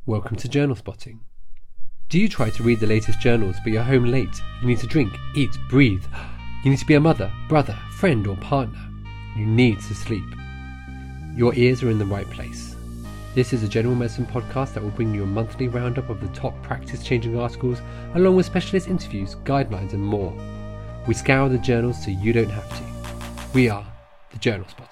Welcome to Journal Spotting. Do you try to read the latest journals but you're home late? You need to drink, eat, breathe. You need to be a mother, brother, friend or partner. You need to sleep. Your ears are in the right place. This is a general medicine podcast that will bring you a monthly roundup of the top practice-changing articles along with specialist interviews, guidelines and more. We scour the journals so you don't have to. We are the Journal Spotters.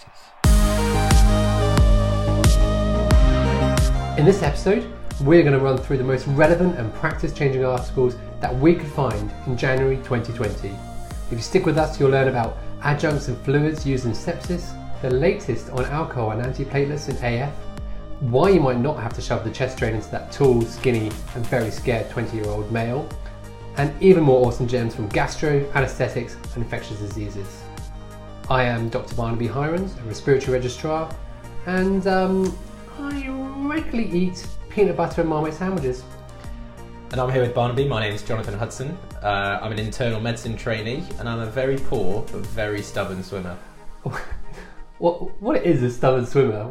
In this episode, we're going to run through the most relevant and practice-changing articles that we could find in January 2020. If you stick with us, you'll learn about adjuncts and fluids used in sepsis, the latest on alcohol and antiplatelets in AF, why you might not have to shove the chest drain into that tall, skinny and very scared 20-year-old male, and even more awesome gems from gastro, anaesthetics and infectious diseases. I am Dr. Barnaby Hirons, a respiratory registrar, and I regularly eat peanut butter and Marmite sandwiches. And I'm here with Barnaby. My name's Jonathan Hudson. I'm an internal medicine trainee and I'm a very poor but very stubborn swimmer. What is a stubborn swimmer?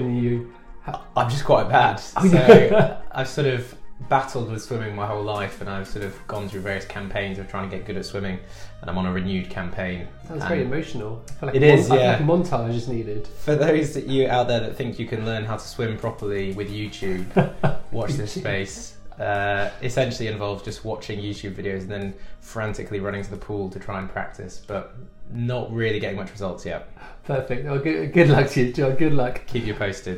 I'm just quite bad. So I've sort of battled with swimming my whole life and I've sort of gone through various campaigns of trying to get good at swimming, and I'm on a renewed campaign. Sounds very emotional. I feel like it is, yeah. I feel like a montage is needed. For those that you out there that think you can learn how to swim properly with YouTube, watch this space. Essentially involves just watching YouTube videos and then frantically running to the pool to try and practice, but not really getting much results yet. Perfect. Well, good luck to you, John. Good luck. Keep you posted.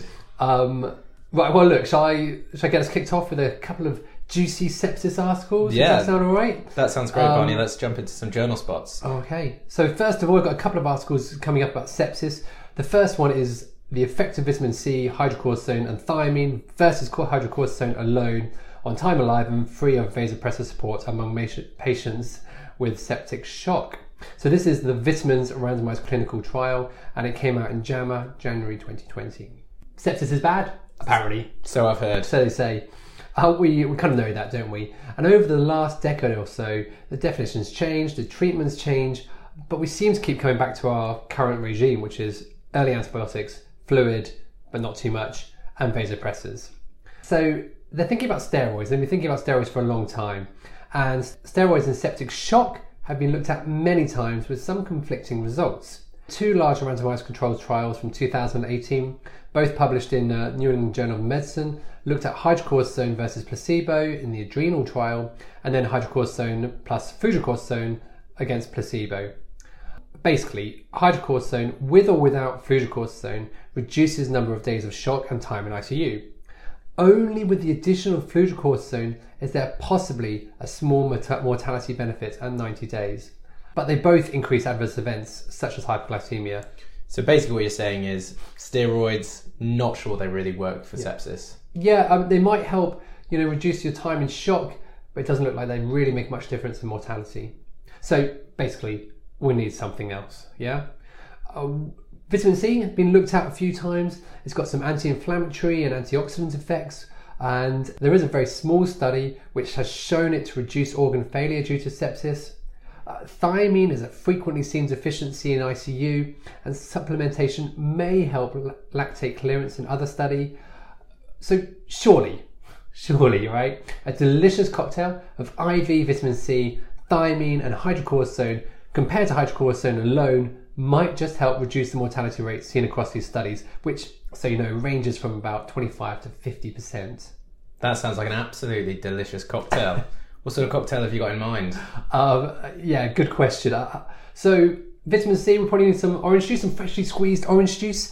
Right, well look, shall I get us kicked off with a couple of juicy sepsis articles? Yeah. Does that sound alright? That sounds great, Barney. Let's jump into some journal spots. Okay, so first of all, I've got a couple of articles coming up about sepsis. The first one is the effect of vitamin C, hydrocortisone and thiamine versus hydrocortisone alone on time alive and free of vasopressor support among patients with septic shock. So this is the Vitamins randomized clinical trial and it came out in JAMA, January 2020. Sepsis is bad, apparently. So I've heard. So they say. We kind of know that, don't we? And over the last decade or so, the definitions change, the treatments change, but we seem to keep coming back to our current regime, which is early antibiotics, fluid, but not too much, and vasopressors. So they're thinking about steroids. They've been thinking about steroids for a long time. And steroids in septic shock have been looked at many times with some conflicting results. Two large randomized controlled trials from 2018, both published in New England Journal of Medicine, looked at hydrocortisone versus placebo in the adrenal trial, and then hydrocortisone plus fludrocortisone against placebo. Basically, hydrocortisone with or without fludrocortisone reduces the number of days of shock and time in ICU. Only with the addition of fludrocortisone is there possibly a small mortality benefit at 90 days. But they both increase adverse events such as hyperglycemia. So basically what you're saying is steroids, not sure they really work for sepsis. Yeah, they might help, reduce your time in shock, but it doesn't look like they really make much difference in mortality. So basically, we need something else, yeah? Vitamin C has been looked at a few times. It's got some anti-inflammatory and antioxidant effects. And there is a very small study which has shown it to reduce organ failure due to sepsis. Thiamine is a frequently seen deficiency in ICU, and supplementation may help lactate clearance in other study. So surely, right? A delicious cocktail of IV vitamin C, thiamine and hydrocortisone compared to hydrocortisone alone might just help reduce the mortality rate seen across these studies, which, so ranges from about 25 to 50%. That sounds like an absolutely delicious cocktail. What sort of cocktail have you got in mind? Yeah, good question. So vitamin C, we probably need some orange juice, some freshly squeezed orange juice.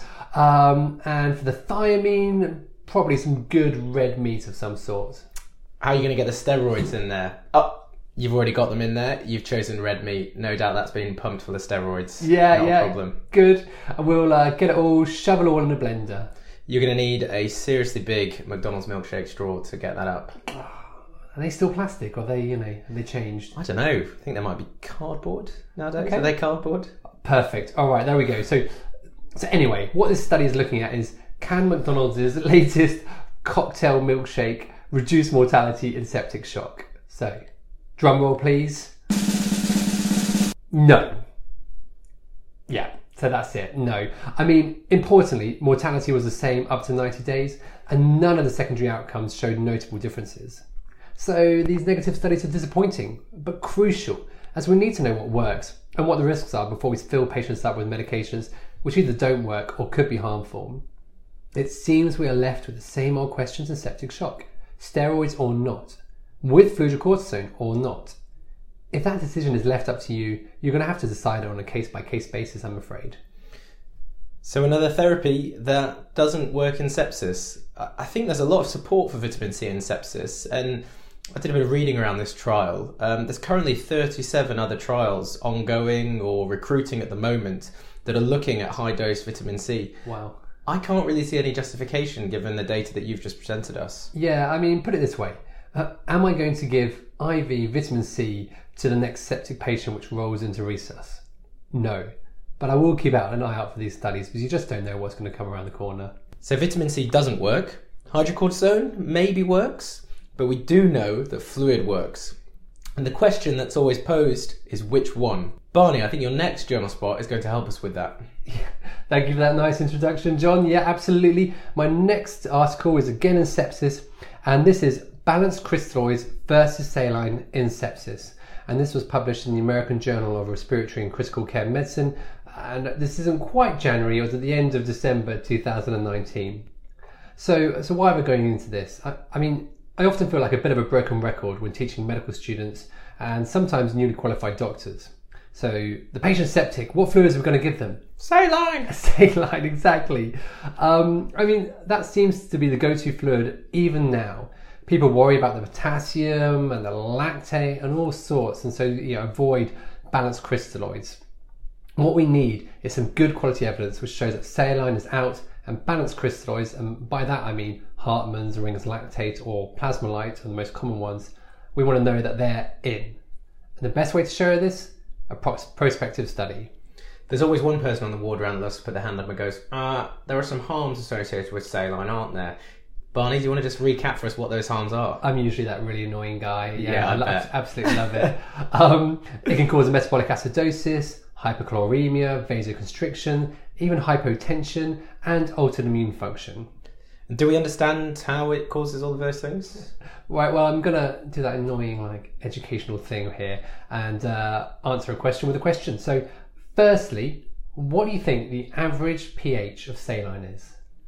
And for the thiamine, probably some good red meat of some sort. How are you going to get the steroids in there? Oh, you've already got them in there. You've chosen red meat. No doubt that's been pumped full of steroids. Yeah, Not a problem. Good. And we'll get it all, shovel it all in a blender. You're going to need a seriously big McDonald's milkshake straw to get that up. Are they still plastic, or are they, have they changed? I don't know. I think they might be cardboard nowadays. Okay. Are they cardboard? Perfect. All right, there we go. So anyway, what this study is looking at is, can McDonald's latest cocktail milkshake reduce mortality in septic shock? So, drum roll please. No. Yeah. So that's it. No. I mean, importantly, mortality was the same up to 90 days, and none of the secondary outcomes showed notable differences. So these negative studies are disappointing, but crucial, as we need to know what works and what the risks are before we fill patients up with medications which either don't work or could be harmful. It seems we are left with the same old questions in septic shock: steroids or not, with fludrocortisone or not. If that decision is left up to you, you're going to have to decide on a case-by-case basis, I'm afraid. So another therapy that doesn't work in sepsis. I think there's a lot of support for vitamin C in sepsis, and I did a bit of reading around this trial. There's currently 37 other trials ongoing or recruiting at the moment that are looking at high-dose vitamin C. Wow. I can't really see any justification given the data that you've just presented us. Yeah, I mean, put it this way. Am I going to give IV vitamin C to the next septic patient which rolls into resus? No. But I will keep an eye out for these studies because you just don't know what's going to come around the corner. So vitamin C doesn't work. Hydrocortisone maybe works, but we do know that fluid works. And the question that's always posed is which one? Barney, I think your next journal spot is going to help us with that. Thank you for that nice introduction, John. Yeah, absolutely. My next article is again in sepsis, and this is Balanced Crystalloids versus Saline in Sepsis. And this was published in the American Journal of Respiratory and Critical Care Medicine. And this isn't quite January, it was at the end of December 2019. So why are we going into this? I mean, I often feel like a bit of a broken record when teaching medical students and sometimes newly qualified doctors. So the patient's septic, what fluids are we going to give them? Saline! Saline, exactly. I mean, that seems to be the go-to fluid even now. People worry about the potassium and the lactate and all sorts, and so avoid balanced crystalloids. What we need is some good quality evidence which shows that saline is out and balanced crystalloids, and by that I mean Hartmann's, Ringer's lactate or Plasmolite are the most common ones. We want to know that they're in. And the best way to show this? A prospective study. There's always one person on the ward around that loves to put their hand up and goes, there are some harms associated with saline, aren't there? Barney, do you want to just recap for us what those harms are? I'm usually that really annoying guy. Yeah, I absolutely love it. It can cause metabolic acidosis, hyperchloremia, vasoconstriction, even hypotension, and altered immune function. Do we understand how it causes all of those things? Right, well, I'm going to do that annoying educational thing here and answer a question with a question. So, firstly, what do you think the average pH of saline is?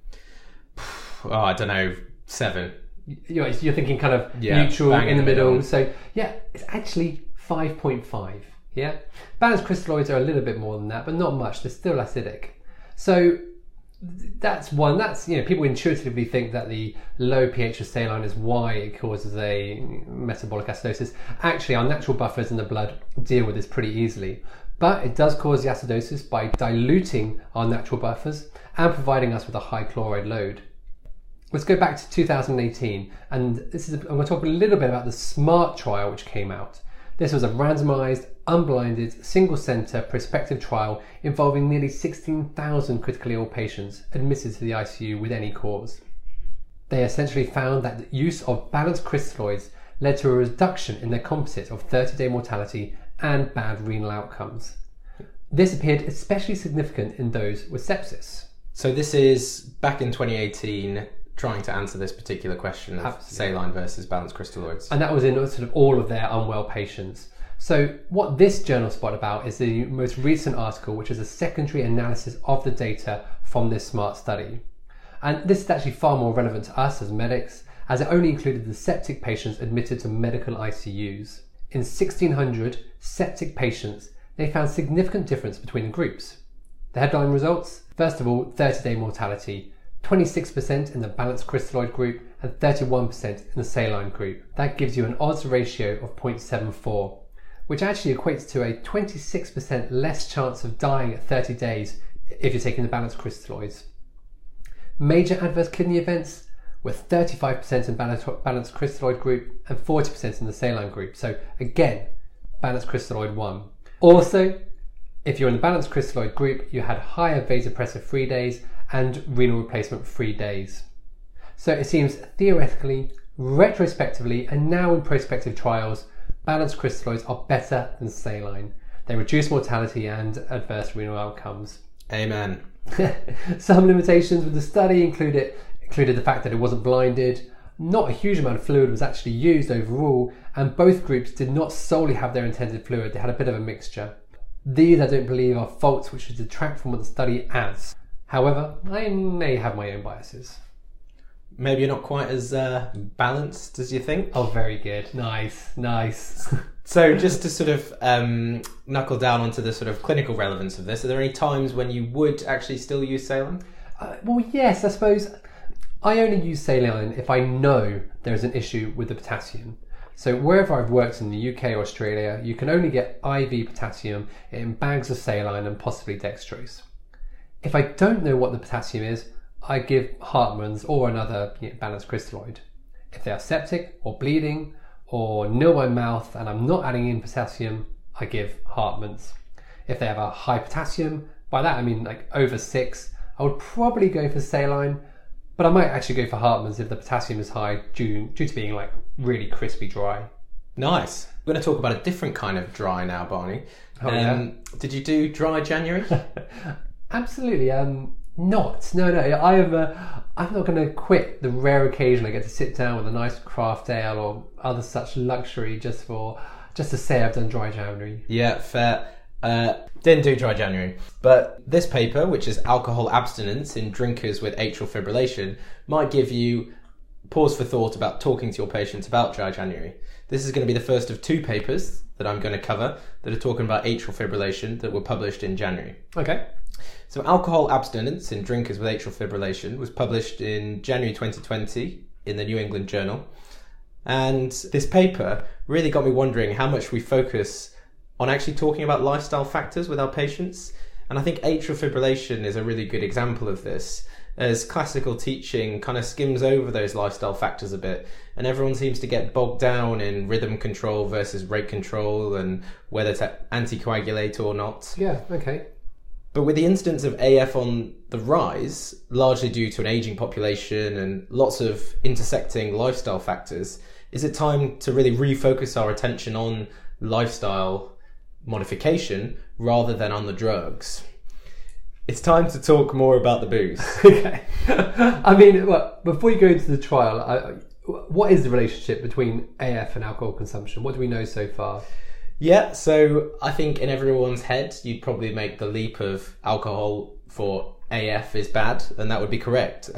Oh, I don't know, 7. You're thinking kind of neutral, in the middle. So, yeah, it's actually 5.5. Yeah, balanced crystalloids are a little bit more than that, but not much. They're still acidic. So that's one. That's people intuitively think that the low pH of saline is why it causes a metabolic acidosis. Actually, our natural buffers in the blood deal with this pretty easily, but it does cause the acidosis by diluting our natural buffers and providing us with a high chloride load. Let's go back to 2018, and I'm going to talk a little bit about the SMART trial which came out. This was a randomized, unblinded, single-center prospective trial involving nearly 16,000 critically ill patients admitted to the ICU with any cause. They essentially found that the use of balanced crystalloids led to a reduction in their composite of 30-day mortality and bad renal outcomes. This appeared especially significant in those with sepsis. So this is back in 2018, trying to answer this particular question of saline versus balanced crystalloids. And that was in sort of all of their unwell patients. So what this journal spot about is the most recent article, which is a secondary analysis of the data from this SMART study. And this is actually far more relevant to us as medics, as it only included the septic patients admitted to medical ICUs. In 1,600 septic patients, they found significant difference between the groups. The headline results: first of all, 30-day mortality, 26% in the balanced crystalloid group and 31% in the saline group. That gives you an odds ratio of 0.74, which actually equates to a 26% less chance of dying at 30 days if you're taking the balanced crystalloids. Major adverse kidney events were 35% in balanced crystalloid group and 40% in the saline group. So again, balanced crystalloid won. Also, if you're in the balanced crystalloid group, you had higher vasopressor free days and renal replacement free days. So it seems theoretically, retrospectively, and now in prospective trials, balanced crystalloids are better than saline. They reduce mortality and adverse renal outcomes. Amen. Some limitations with the study included the fact that it wasn't blinded. Not a huge amount of fluid was actually used overall, and both groups did not solely have their intended fluid. They had a bit of a mixture. These, I don't believe, are faults which should detract from what the study adds. However, I may have my own biases. Maybe you're not quite as balanced as you think. Oh, very good. Nice. So just to sort of knuckle down onto the sort of clinical relevance of this, are there any times when you would actually still use saline? Well, yes, I suppose. I only use saline if I know there's an issue with the potassium. So wherever I've worked in the UK or Australia, you can only get IV potassium in bags of saline and possibly dextrose. If I don't know what the potassium is, I give Hartmann's or another balanced crystalloid. If they are septic or bleeding or nil by mouth and I'm not adding in potassium, I give Hartmann's. If they have a high potassium, by that I mean like over 6, I would probably go for saline, but I might actually go for Hartmann's if the potassium is high due to being like really crispy dry. Nice. We're going to talk about a different kind of dry now, Barney. Oh, yeah. Did you do dry January? Absolutely. Not. No. I'm not going to quit the rare occasion I get to sit down with a nice craft ale or other such luxury just to say I've done dry January. Yeah, fair. Didn't do dry January, but this paper, which is alcohol abstinence in drinkers with atrial fibrillation, might give you pause for thought about talking to your patients about dry January. This is going to be the first of 2 papers that I'm going to cover that are talking about atrial fibrillation that were published in January. Okay. So alcohol abstinence in drinkers with atrial fibrillation was published in January 2020 in the New England Journal. And this paper really got me wondering how much we focus on actually talking about lifestyle factors with our patients. And I think atrial fibrillation is a really good example of this, as classical teaching kind of skims over those lifestyle factors a bit, and everyone seems to get bogged down in rhythm control versus rate control and whether to anticoagulate or not. Yeah, okay. But with the incidence of AF on the rise, largely due to an aging population and lots of intersecting lifestyle factors, is it time to really refocus our attention on lifestyle modification rather than on the drugs? It's time to talk more about the booze. Okay. I mean, well, before you go into the trial, what is the relationship between AF and alcohol consumption? What do we know so far? Yeah, so I think in everyone's head, you'd probably make the leap of alcohol for AF is bad, and that would be correct.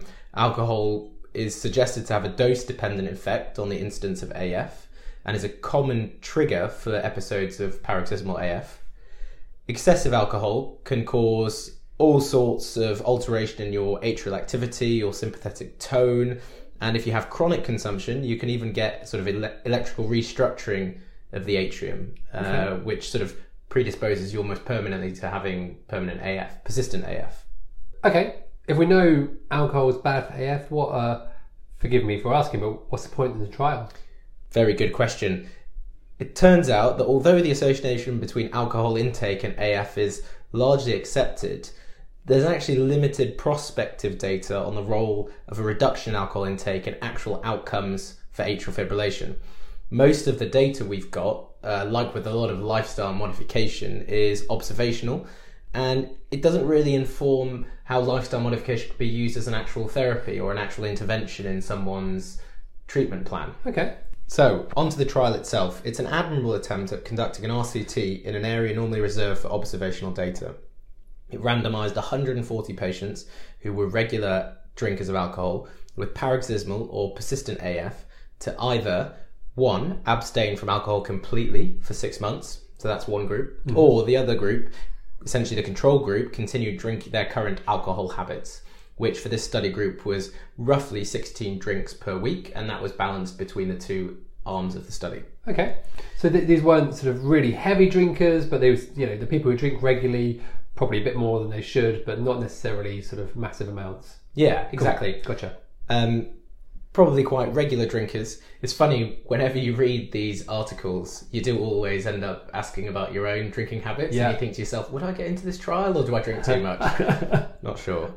Alcohol is suggested to have a dose-dependent effect on the incidence of AF and is a common trigger for episodes of paroxysmal AF. Excessive alcohol can cause all sorts of alteration in your atrial activity or sympathetic tone, and if you have chronic consumption, you can even get sort of electrical restructuring of the atrium, which sort of predisposes you almost permanently to having permanent AF, persistent AF. Okay, if we know alcohol is bad for AF, forgive me for asking, but what's the point in the trial? Very good question. It turns out that although the association between alcohol intake and AF is largely accepted, there's actually limited prospective data on the role of a reduction in alcohol intake and actual outcomes for atrial fibrillation. Most of the data we've got, like with a lot of lifestyle modification, is observational, and it doesn't really inform how lifestyle modification could be used as an actual therapy or an actual intervention in someone's treatment plan. Okay. So, onto the trial itself. It's an admirable attempt at conducting an RCT in an area normally reserved for observational data. It randomised 140 patients who were regular drinkers of alcohol with paroxysmal or persistent AF to either 1, abstain from alcohol completely for 6 months, so that's one group, or the other group, essentially the control group, continued drinking their current alcohol habits, which for this study group was roughly 16 drinks per week, and that was balanced between the 2 arms of the study. Okay, so these weren't sort of really heavy drinkers, but they was, the people who drink regularly, probably a bit more than they should, but not necessarily sort of massive amounts. Yeah, exactly. Cool. Gotcha. Probably quite regular drinkers. It's funny, whenever you read these articles, you do always end up asking about your own drinking habits, and you think to yourself, would I get into this trial or do I drink too much? Not sure.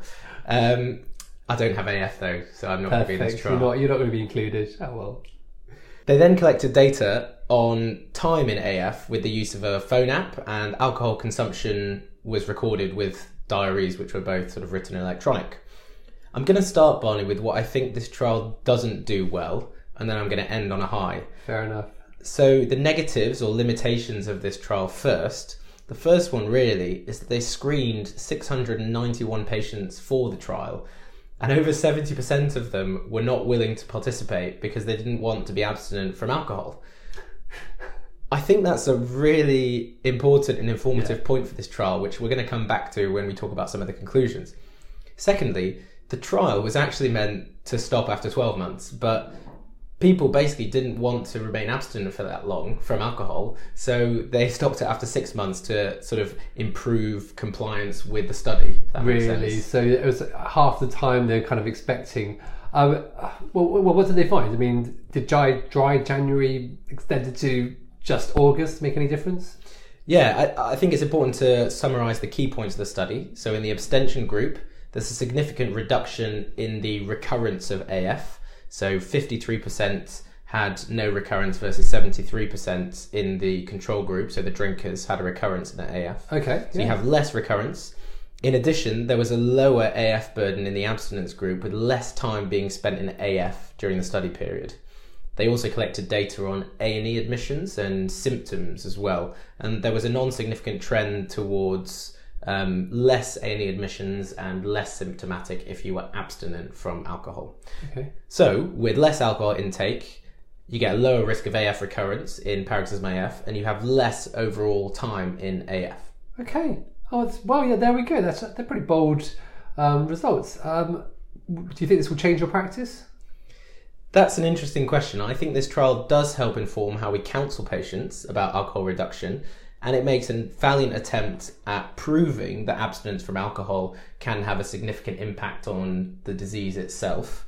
I don't have AF though, so I'm not going to be in this trial. You're not going to be included. Oh well. They then collected data on time in AF with the use of a phone app, and alcohol consumption was recorded with diaries, which were both sort of written electronic. I'm going to start, Barney, with what I think this trial doesn't do well, and then I'm going to end on a high. Fair enough. So the negatives or limitations of this trial first. The first one really is that they screened 691 patients for the trial, and over 70% of them were not willing to participate because they didn't want to be abstinent from alcohol. I think that's a really important and informative point for this trial, which we're going to come back to when we talk about some of the conclusions. Secondly, the trial was actually meant to stop after 12 months, but people basically didn't want to remain abstinent for that long from alcohol, so they stopped it after 6 months to sort of improve compliance with the study. If that makes sense. So it was half the time they're kind of expecting. What did they find? I mean, did dry January extended to just August make any difference? Yeah, I think it's important to summarise the key points of the study. So in the abstention group, there's a significant reduction in the recurrence of AF. So 53% had no recurrence versus 73% in the control group. So the drinkers had a recurrence in the AF. Okay. So you have less recurrence. In addition, there was a lower AF burden in the abstinence group with less time being spent in AF during the study period. They also collected data on A&E admissions and symptoms as well. And there was a non-significant trend towards less A&E admissions and less symptomatic if you were abstinent from alcohol. Okay. So with less alcohol intake, you get a lower risk of AF recurrence in paroxysmal AF, and you have less overall time in AF. Okay. There we go. They're pretty bold results. Do you think this will change your practice? That's an interesting question. I think this trial does help inform how we counsel patients about alcohol reduction, and it makes a valiant attempt at proving that abstinence from alcohol can have a significant impact on the disease itself.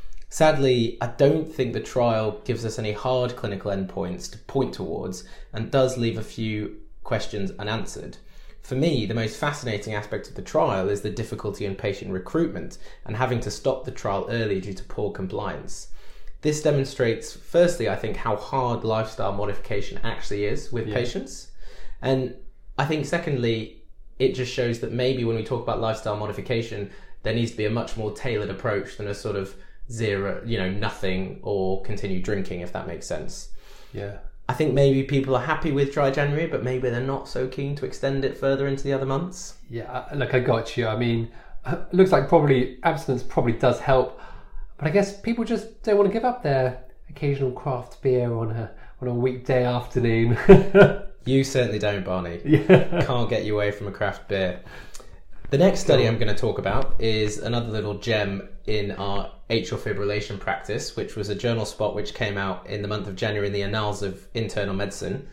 Sadly, I don't think the trial gives us any hard clinical endpoints to point towards and does leave a few questions unanswered. For me, the most fascinating aspect of the trial is the difficulty in patient recruitment and having to stop the trial early due to poor compliance. This demonstrates, firstly, I think, how hard lifestyle modification actually is with patients. And I think, secondly, it just shows that maybe when we talk about lifestyle modification, there needs to be a much more tailored approach than a sort of zero, nothing or continue drinking, if that makes sense. Yeah. I think maybe people are happy with dry January, but maybe they're not so keen to extend it further into the other months. Yeah, look, I got you. I mean, it looks like abstinence probably does help. But I guess people just don't want to give up their occasional craft beer on a weekday afternoon. You certainly don't, Barney. Yeah. Can't get you away from a craft beer. The next study I'm going to talk about is another little gem in our atrial fibrillation practice, which was a journal spot which came out in the month of January in the Annals of Internal Medicine.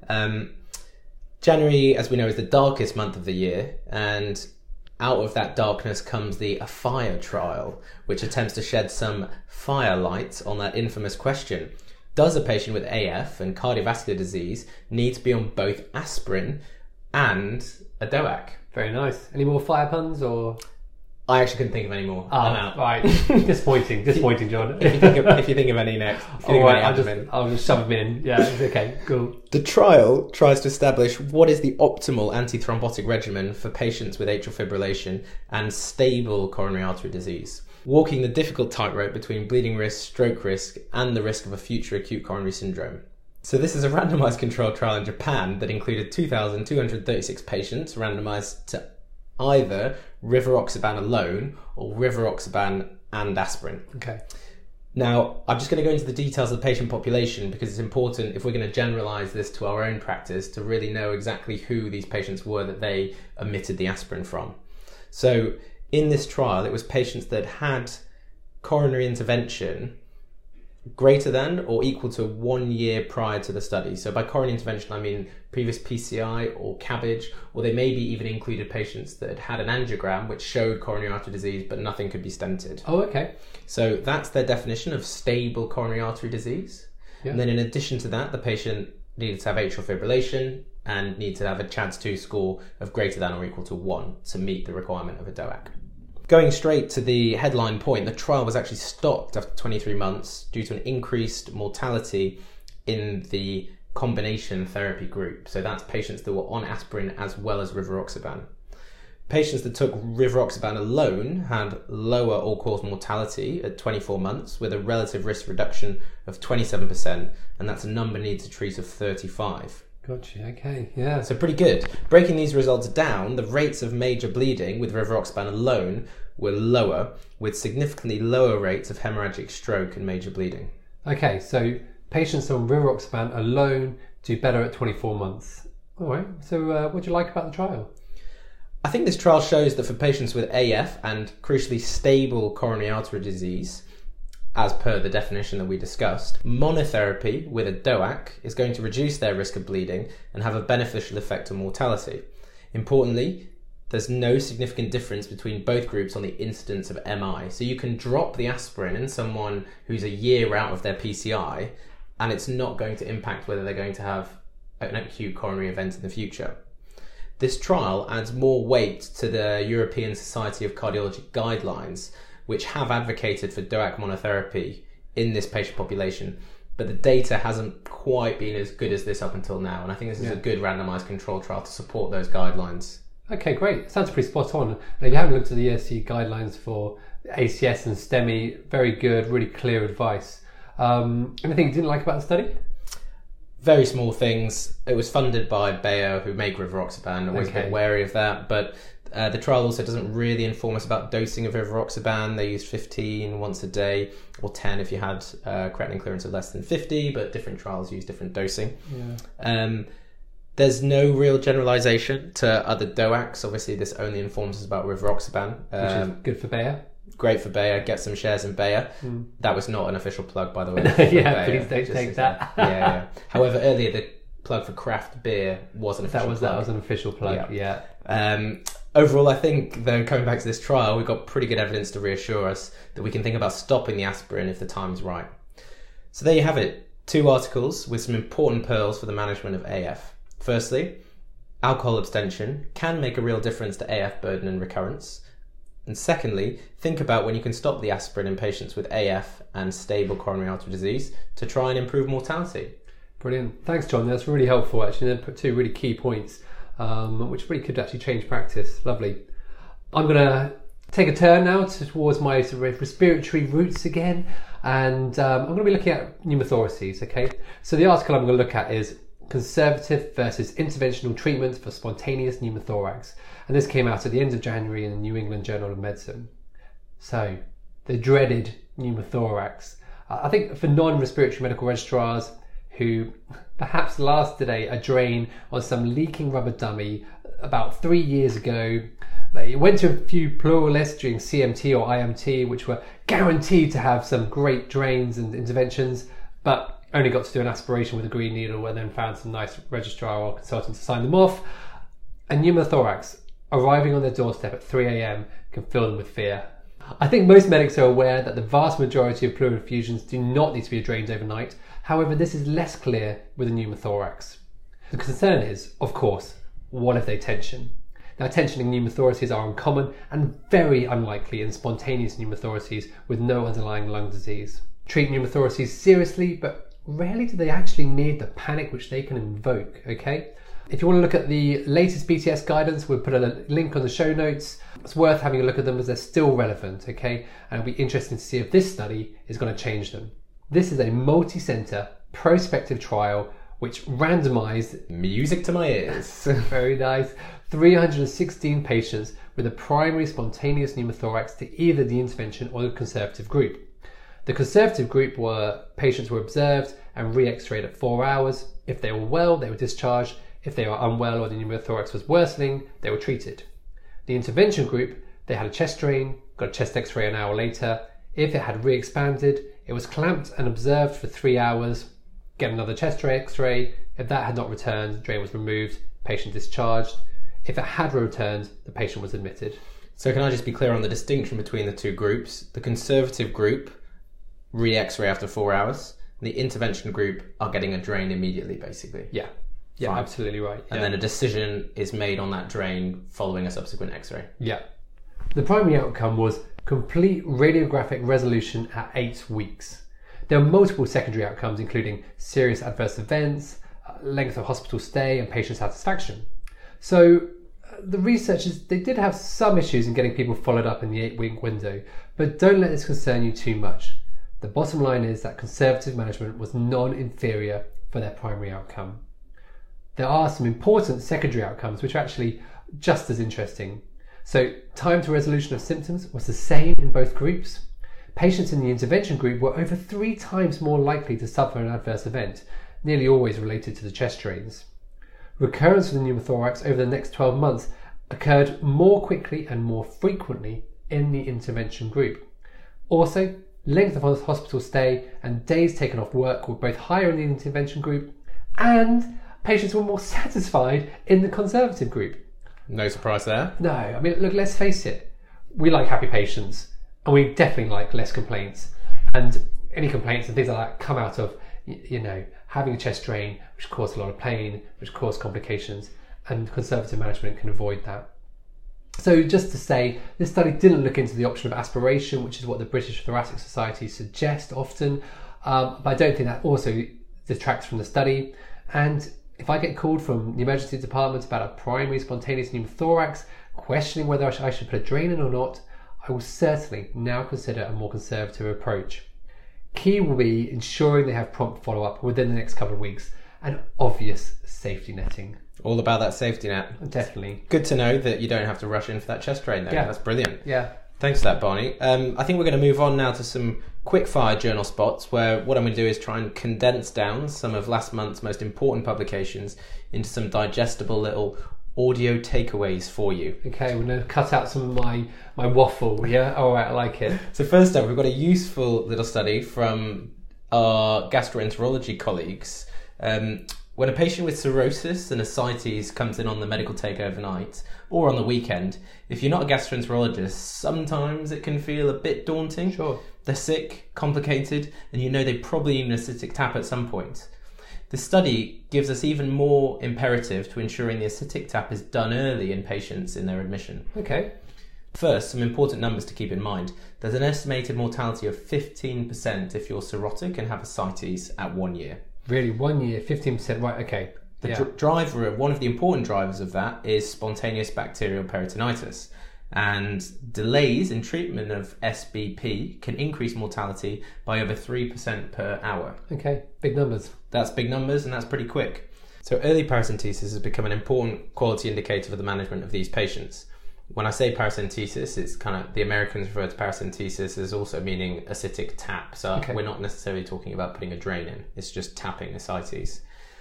January, as we know, is the darkest month of the year, and out of that darkness comes the AFIRE trial, which attempts to shed some firelight on that infamous question. Does a patient with AF and cardiovascular disease need to be on both aspirin and a DOAC? Very nice. Any more fire puns or? I actually couldn't think of any more. I'm out. Right. Disappointing, John. If you think of any next, I'll just shove them in. Yeah, okay, cool. The trial tries to establish what is the optimal antithrombotic regimen for patients with atrial fibrillation and stable coronary artery disease, walking the difficult tightrope between bleeding risk, stroke risk, and the risk of a future acute coronary syndrome. So this is a randomized controlled trial in Japan that included 2,236 patients randomized to either rivaroxaban alone or rivaroxaban and aspirin. Okay. Now, I'm just going to go into the details of the patient population because it's important, if we're going to generalize this to our own practice, to really know exactly who these patients were that they omitted the aspirin from. So in this trial, it was patients that had coronary intervention greater than or equal to 1 year prior to the study. So by coronary intervention, I mean previous PCI or CABG, or they maybe even included patients that had an angiogram which showed coronary artery disease, but nothing could be stented. Oh, okay. So that's their definition of stable coronary artery disease. Yeah. And then in addition to that, the patient needed to have atrial fibrillation and needed to have a CHADS-2 score of greater than or equal to 1 to meet the requirement of a DOAC. Going straight to the headline point, the trial was actually stopped after 23 months due to an increased mortality in the combination therapy group. So that's patients that were on aspirin as well as rivaroxaban. Patients that took rivaroxaban alone had lower all-cause mortality at 24 months with a relative risk reduction of 27%, and that's a number needed to treat of 35. Gotcha, okay, yeah. So pretty good. Breaking these results down, the rates of major bleeding with rivaroxaban alone were lower, with significantly lower rates of hemorrhagic stroke and major bleeding. Okay, so patients on rivaroxaban alone do better at 24 months. All right, so what do you like about the trial? I think this trial shows that for patients with AF and crucially stable coronary artery disease, as per the definition that we discussed, monotherapy with a DOAC is going to reduce their risk of bleeding and have a beneficial effect on mortality. Importantly, there's no significant difference between both groups on the incidence of MI. So you can drop the aspirin in someone who's a year out of their PCI, and it's not going to impact whether they're going to have an acute coronary event in the future. This trial adds more weight to the European Society of Cardiology guidelines, which have advocated for DOAC monotherapy in this patient population, but the data hasn't quite been as good as this up until now, and I think this is a good randomized control trial to support those guidelines. Okay, great. Sounds pretty spot on. And if you haven't looked at the ESC guidelines for ACS and STEMI, very good, really clear advice. Anything you didn't like about the study? Very small things. It was funded by Bayer, who make rivaroxaban. Always a bit wary of that, but the trial also doesn't really inform us about dosing of rivaroxaban. They used 15 once a day, or 10 if you had creatinine clearance of less than 50, but different trials use different dosing. Yeah. There's no real generalization to other DOACs. Obviously, this only informs us about rivaroxaban. Which is good for Bayer. Great for Bayer. Get some shares in Bayer. That was not an official plug, by the way. Yeah, Bayer. Please don't take that. Yeah. However, earlier the plug for craft beer was an official plug. That was an official plug, yeah. Overall, I think, though, coming back to this trial, we've got pretty good evidence to reassure us that we can think about stopping the aspirin if the time's right. So there you have it. 2 articles with some important pearls for the management of AF. Firstly, alcohol abstention can make a real difference to AF burden and recurrence. And secondly, think about when you can stop the aspirin in patients with AF and stable coronary artery disease to try and improve mortality. Brilliant. Thanks, John. That's really helpful, actually. They put 2 really key points, which really could actually change practice. Lovely. I'm going to take a turn now towards my sort of respiratory roots again, and I'm going to be looking at pneumothoraces, okay? So the article I'm going to look at is Conservative versus Interventional Treatment for Spontaneous Pneumothorax. And this came out at the end of January in the New England Journal of Medicine. So, the dreaded pneumothorax. I think for non-respiratory medical registrars who perhaps last today a drain on some leaking rubber dummy about 3 years ago, they went to a few pluralists during CMT or IMT, which were guaranteed to have some great drains and interventions, but only got to do an aspiration with a green needle and then found some nice registrar or consultant to sign them off. A pneumothorax arriving on their doorstep at 3 a.m. can fill them with fear. I think most medics are aware that the vast majority of pleural effusions do not need to be drained overnight. However, this is less clear with a pneumothorax. The concern is, of course, what if they tension? Now, tensioning pneumothoraces are uncommon and very unlikely in spontaneous pneumothoraces with no underlying lung disease. Treat pneumothoraces seriously, but rarely do they actually need the panic which they can invoke, okay? If you want to look at the latest BTS guidance, we'll put a link on the show notes. It's worth having a look at them as they're still relevant, okay? And it'll be interesting to see if this study is going to change them. This is a multi-center prospective trial which randomized, music to my ears, very nice, 316 patients with a primary spontaneous pneumothorax to either the intervention or the conservative group. The conservative group patients were observed and re-x-rayed at 4 hours. If they were well, they were discharged. If they were unwell or the pneumothorax was worsening, they were treated. The intervention group, they had a chest drain, got a chest x-ray an hour later. If it had re-expanded, it was clamped and observed for 3 hours, get another chest x-ray. If that had not returned, the drain was removed, patient discharged. If it had returned, the patient was admitted. So can I just be clear on the distinction between the 2 groups? The conservative group re-x-ray after 4 hours. The intervention group are getting a drain immediately, basically. Yeah, Fine. Absolutely right. And then a decision is made on that drain following a subsequent x-ray. Yeah. The primary outcome was complete radiographic resolution at 8 weeks. There were multiple secondary outcomes, including serious adverse events, length of hospital stay, and patient satisfaction. So The researchers, they did have some issues in getting people followed up in the 8-week window, but don't let this concern you too much. The bottom line is that conservative management was non-inferior for their primary outcome. There are some important secondary outcomes which are actually just as interesting. So, time to resolution of symptoms was the same in both groups. Patients in the intervention group were over 3 times more likely to suffer an adverse event, nearly always related to the chest drains. Recurrence of the pneumothorax over the next 12 months occurred more quickly and more frequently in the intervention group. Also, length of hospital stay and days taken off work were both higher in the intervention group, and patients were more satisfied in the conservative group. No surprise there. No, I mean, look, let's face it. We like happy patients, and we definitely like less complaints. And any complaints and things like that come out of, having a chest drain, which causes a lot of pain, which causes complications, and conservative management can avoid that. So just to say, this study didn't look into the option of aspiration, which is what the British Thoracic Society suggest often, but I don't think that also detracts from the study. And if I get called from the emergency department about a primary spontaneous pneumothorax, questioning whether I should put a drain in or not, I will certainly now consider a more conservative approach. Key will be ensuring they have prompt follow-up within the next couple of weeks and obvious safety netting. All about that safety net. Definitely. Good to know that you don't have to rush in for that chest drain though. Yeah. That's brilliant. Yeah. Thanks for that, Barney. I think we're going to move on now to some quick-fire journal spots where what I'm going to do is try and condense down some of last month's most important publications into some digestible little audio takeaways for you. Okay, we're going to cut out some of my waffle, yeah? All right, I like it. So first up, we've got a useful little study from our gastroenterology colleagues. When a patient with cirrhosis and ascites comes in on the medical take overnight or on the weekend, if you're not a gastroenterologist, sometimes it can feel a bit daunting. Sure. They're sick, complicated, and you know they probably need an ascitic tap at some point. The study gives us even more imperative to ensuring the ascitic tap is done early in patients in their admission. Okay. First, some important numbers to keep in mind. There's an estimated mortality of 15% if you're cirrhotic and have ascites at 1 year. Really, 1 year, 15%, right, okay. One of the important drivers of that is spontaneous bacterial peritonitis. And delays in treatment of SBP can increase mortality by over 3% per hour. Okay, big numbers. That's big numbers and that's pretty quick. So early paracentesis has become an important quality indicator for the management of these patients. When I say paracentesis, it's kind of, the Americans refer to paracentesis as also meaning ascitic tap. So We're not necessarily talking about putting a drain in. It's just tapping ascites.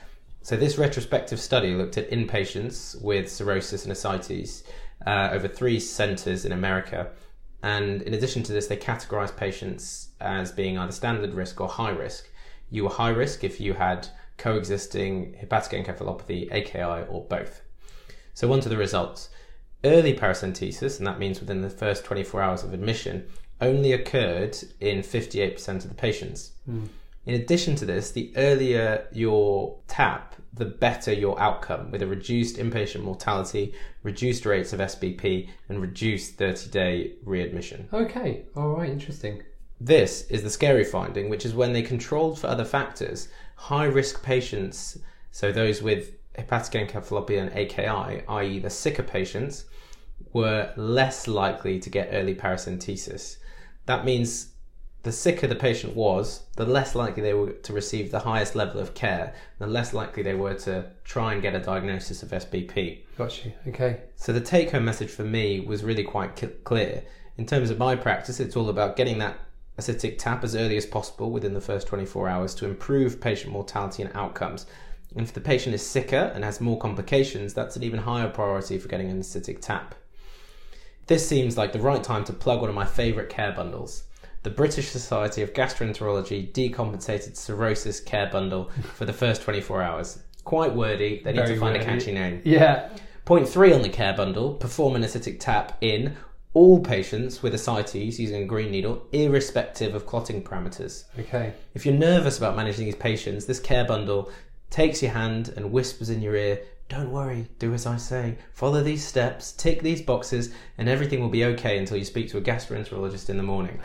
So this retrospective study looked at inpatients with cirrhosis and ascites over 3 centres in America. And in addition to this, they categorised patients as being either standard risk or high risk. You were high risk if you had coexisting hepatic encephalopathy, AKI, or both. So on to the results. Early paracentesis, and that means within the first 24 hours of admission, only occurred in 58% of the patients. In addition to this, the earlier your tap, the better your outcome, with a reduced inpatient mortality, reduced rates of SBP, and reduced 30-day readmission. Okay, all right, interesting. This is the scary finding, which is when they controlled for other factors, high-risk patients, so those with hepatic encephalopathy and AKI, i.e. the sicker patients, were less likely to get early paracentesis. That means the sicker the patient was, the less likely they were to receive the highest level of care, the less likely they were to try and get a diagnosis of SBP. Got you, okay. So the take-home message for me was really quite clear. In terms of my practice, it's all about getting that ascitic tap as early as possible within the first 24 hours to improve patient mortality and outcomes. And if the patient is sicker and has more complications, that's an even higher priority for getting an ascitic tap. This seems like the right time to plug one of my favourite care bundles. The British Society of Gastroenterology Decompensated Cirrhosis Care Bundle for the first 24 hours. Quite wordy, they need to find a catchy name. Yeah. Point 3 on the care bundle, perform an ascitic tap in all patients with ascites using a green needle, irrespective of clotting parameters. Okay. If you're nervous about managing these patients, this care bundle takes your hand and whispers in your ear, don't worry, do as I say, follow these steps, tick these boxes, and everything will be okay until you speak to a gastroenterologist in the morning.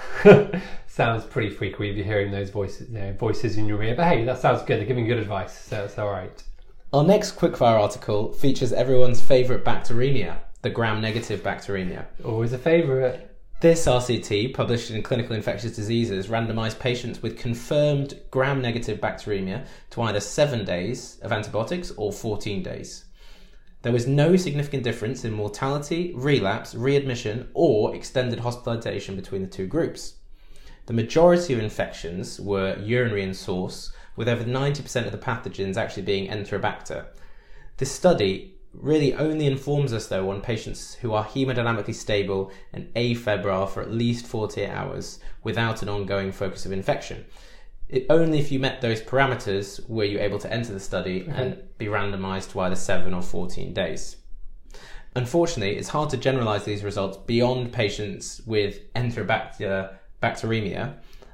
Sounds pretty freaky if you're hearing those voices in your ear, but hey, that sounds good. They're giving good advice, so it's all right. Our next quickfire article features everyone's favourite bacteremia, the gram-negative bacteremia. Always a favourite. This RCT, published in Clinical Infectious Diseases, randomised patients with confirmed gram-negative bacteremia to either 7 days of antibiotics or 14 days. There was no significant difference in mortality, relapse, readmission, or extended hospitalisation between the two groups. The majority of infections were urinary in source, with over 90% of the pathogens actually being Enterobacter. This study really only informs us, though, on patients who are hemodynamically stable and afebrile for at least 48 hours without an ongoing focus of infection. Only if you met those parameters were you able to enter the study and be randomised to either 7 or 14 days. Unfortunately, it's hard to generalise these results beyond patients with Enterobacter bacteremia,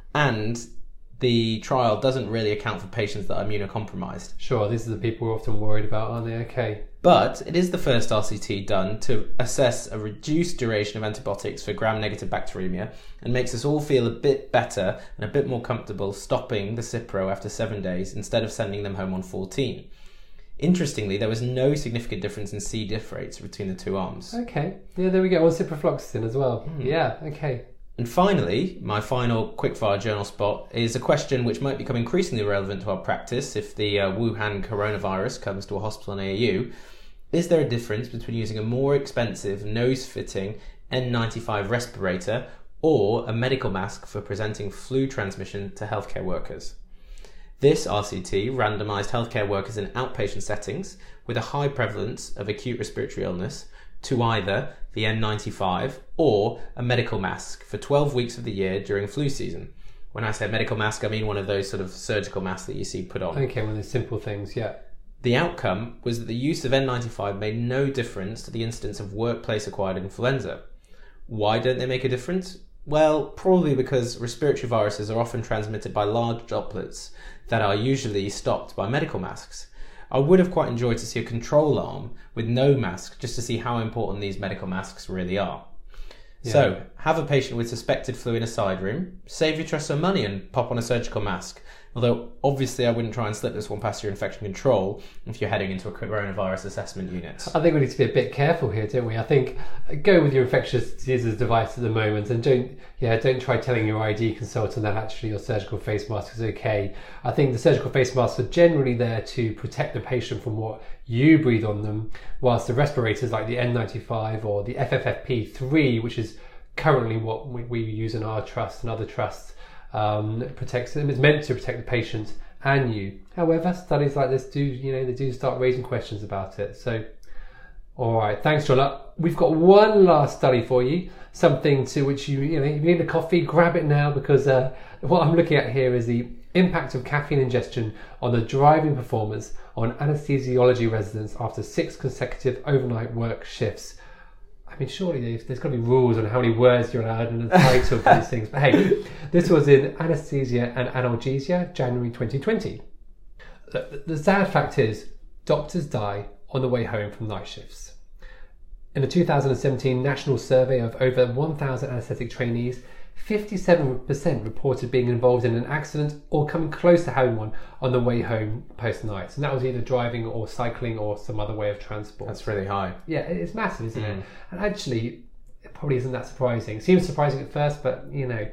and the trial doesn't really account for patients that are immunocompromised. Sure, these are the people we're often worried about, aren't they? Okay. But it is the first RCT done to assess a reduced duration of antibiotics for gram-negative bacteremia, and makes us all feel a bit better and a bit more comfortable stopping the Cipro after 7 days instead of sending them home on 14. Interestingly, there was no significant difference in C. diff rates between the two arms. Okay. Yeah, there we go. On ciprofloxacin as well. Yeah, okay. And finally, my final quickfire journal spot is a question which might become increasingly relevant to our practice if the Wuhan coronavirus comes to a hospital in AU. Is there a difference between using a more expensive nose-fitting N95 respirator or a medical mask for preventing flu transmission to healthcare workers? This RCT randomised healthcare workers in outpatient settings with a high prevalence of acute respiratory illness to either the N95 or a medical mask for 12 weeks of the year during flu season. When I say medical mask, I mean one of those sort of surgical masks that you see put on. Okay, one of the simple things, yeah. The outcome was that the use of N95 made no difference to the incidence of workplace-acquired influenza. Why don't they make a difference? Well, probably because respiratory viruses are often transmitted by large droplets that are usually stopped by medical masks. I would have quite enjoyed to see a control arm with no mask just to see how important these medical masks really are. Yeah. So, have a patient with suspected flu in a side room, save your trust some money and pop on a surgical mask. Although, obviously, I wouldn't try and slip this one past your infection control if you're heading into a coronavirus assessment unit. I think we need to be a bit careful here, don't we? I think go with your infectious diseases device at the moment, and don't try telling your ID consultant that actually your surgical face mask is okay. I think the surgical face masks are generally there to protect the patient from what you breathe on them, whilst the respirators like the N95 or the FFP3, which is currently what we use in our trust and other trusts, protects them. It's meant to protect the patient and you. However, studies like this do start raising questions about it. So, all right, thanks, John. We've got one last study for you. Something to which if you need a coffee, grab it now, because what I'm looking at here is the impact of caffeine ingestion on the driving performance on anesthesiology residents after 6 consecutive overnight work shifts. I mean, surely there's got to be rules on how many words you're allowed in the title for these things. But hey, this was in Anesthesia and Analgesia, January 2020. The sad fact is, doctors die on the way home from night shifts. In a 2017 national survey of over 1,000 anaesthetic trainees, 57% reported being involved in an accident or coming close to having one on the way home post-night. And that was either driving or cycling or some other way of transport. That's really high. Yeah, it's massive, isn't it? And actually, it probably isn't that surprising. It seems surprising at first, but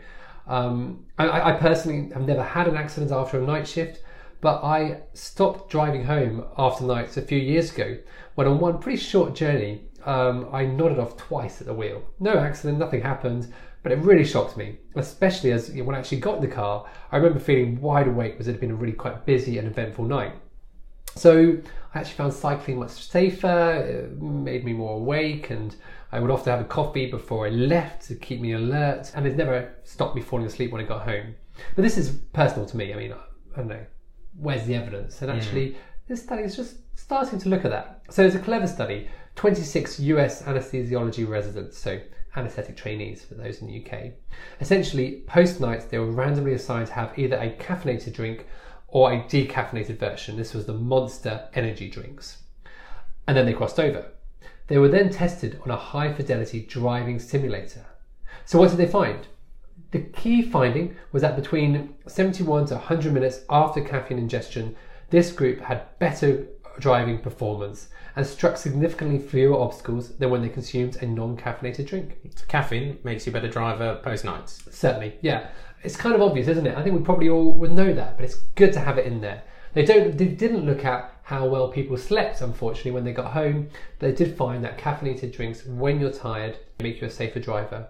I personally have never had an accident after a night shift, but I stopped driving home after nights a few years ago when on one pretty short journey, I nodded off twice at the wheel. No accident, nothing happened. But it really shocked me, especially as when I actually got in the car, I remember feeling wide awake because it had been a really quite busy and eventful night. So I actually found cycling much safer, it made me more awake, and I would often have a coffee before I left to keep me alert, and it never stopped me falling asleep when I got home. But this is personal to me. I mean, I don't know, where's the evidence? And actually, this study is just starting to look at that. So it's a clever study, 26 US anesthesiology residents, so anaesthetic trainees for those in the UK. Essentially, post-nights, they were randomly assigned to have either a caffeinated drink or a decaffeinated version. This was the Monster energy drinks. And then they crossed over. They were then tested on a high-fidelity driving simulator. So what did they find? The key finding was that between 71 to 100 minutes after caffeine ingestion, this group had better driving performance and struck significantly fewer obstacles than when they consumed a non-caffeinated drink. So caffeine makes you a better driver post-nights. Certainly, yeah. It's kind of obvious, isn't it? I think we probably all would know that, but it's good to have it in there. They didn't look at how well people slept, unfortunately, when they got home. They did find that caffeinated drinks, when you're tired, make you a safer driver.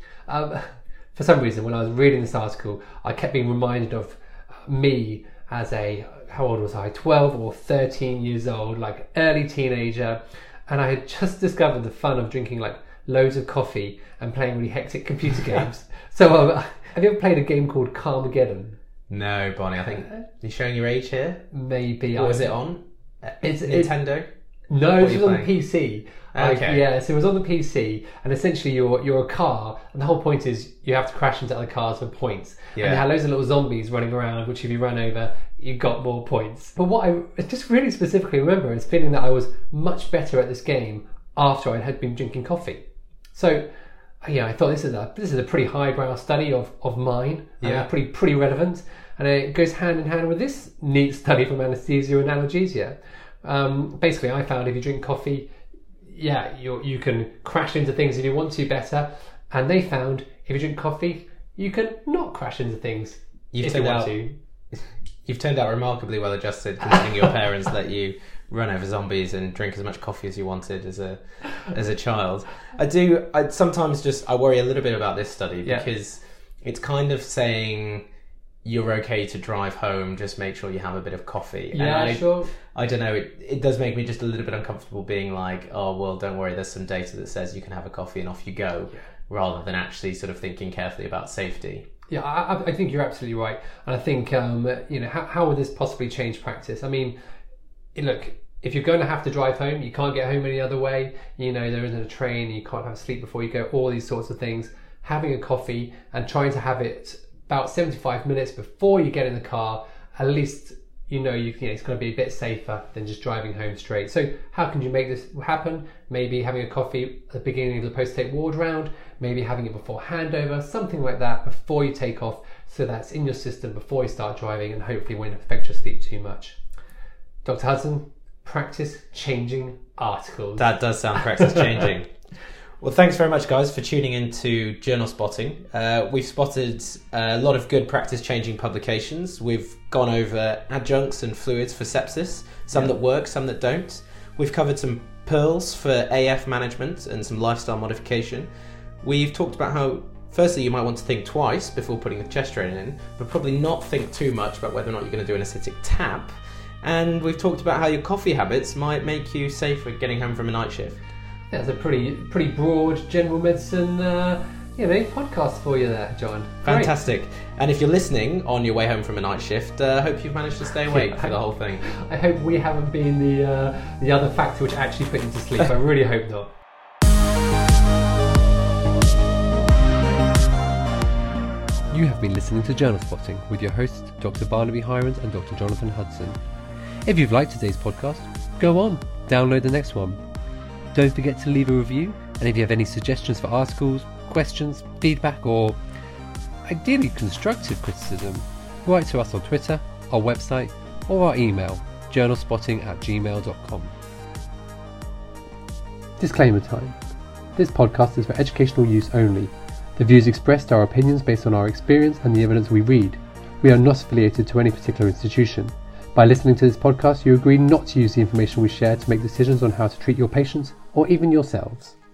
For some reason, when I was reading this article, I kept being reminded of me as how old was I? 12 or 13 years old, like early teenager, and I had just discovered the fun of drinking like loads of coffee and playing really hectic computer games. So have you ever played a game called Carmageddon? No, Bonnie, I think you're showing your age here. Maybe. What was it on? It's Nintendo? No, it was on the PC. Okay. Yeah, so it was on the PC, and essentially you're a car, and the whole point is you have to crash into other cars for points. Yeah. And they had loads of little zombies running around, which if you run over, you got more points. But what I just really specifically remember is feeling that I was much better at this game after I had been drinking coffee. So yeah, I thought this is a pretty highbrow study of mine, yeah, pretty relevant, and it goes hand in hand with this neat study from Anesthesia and Analgesia. Basically, I found if you drink coffee, yeah, you can crash into things if you want to better, and they found if you drink coffee, you can not crash into things if you want to. You've turned out remarkably well adjusted, considering your parents let you run over zombies and drink as much coffee as you wanted as a child. I sometimes I worry a little bit about this study because it's kind of saying you're okay to drive home, just make sure you have a bit of coffee. Yeah, sure. I don't know, it does make me just a little bit uncomfortable being like, oh, well, don't worry, there's some data that says you can have a coffee and off you go, rather than actually sort of thinking carefully about safety. Yeah, I think you're absolutely right. And I think, how would this possibly change practice? I mean, look, if you're going to have to drive home, you can't get home any other way. There isn't a train, you can't have sleep before you go, all these sorts of things. Having a coffee and trying to have it about 75 minutes before you get in the car, at least it's going to be a bit safer than just driving home straight. So how can you make this happen? Maybe having a coffee at the beginning of the post-take ward round, maybe having it before handover, something like that before you take off, so that's in your system before you start driving and hopefully won't affect your sleep too much. Dr. Hudson, practice changing articles. That does sound practice changing. Well, thanks very much, guys, for tuning in to Journal Spotting. We've spotted a lot of good practice-changing publications. We've gone over adjuncts and fluids for sepsis, some that work, some that don't. We've covered some pearls for AF management and some lifestyle modification. We've talked about how, firstly, you might want to think twice before putting the chest drain in, but probably not think too much about whether or not you're going to do an acidic tap. And we've talked about how your coffee habits might make you safer getting home from a night shift. That's a pretty broad general medicine podcast for you there, John. Fantastic. Great. And if you're listening on your way home from a night shift, I hope you've managed to stay awake for the whole thing. I hope we haven't been the other factor which actually put you to sleep. I really hope not. You have been listening to Journal Spotting with your hosts, Dr. Barnaby Hirons and Dr. Jonathan Hudson. If you've liked today's podcast, go on, download the next one. Don't forget to leave a review, and if you have any suggestions for articles, questions, feedback, or ideally constructive criticism, write to us on Twitter, our website, or our email, journalspotting@gmail.com. Disclaimer time. This podcast is for educational use only. The views expressed are opinions based on our experience and the evidence we read. We are not affiliated to any particular institution. By listening to this podcast, you agree not to use the information we share to make decisions on how to treat your patients or even yourselves.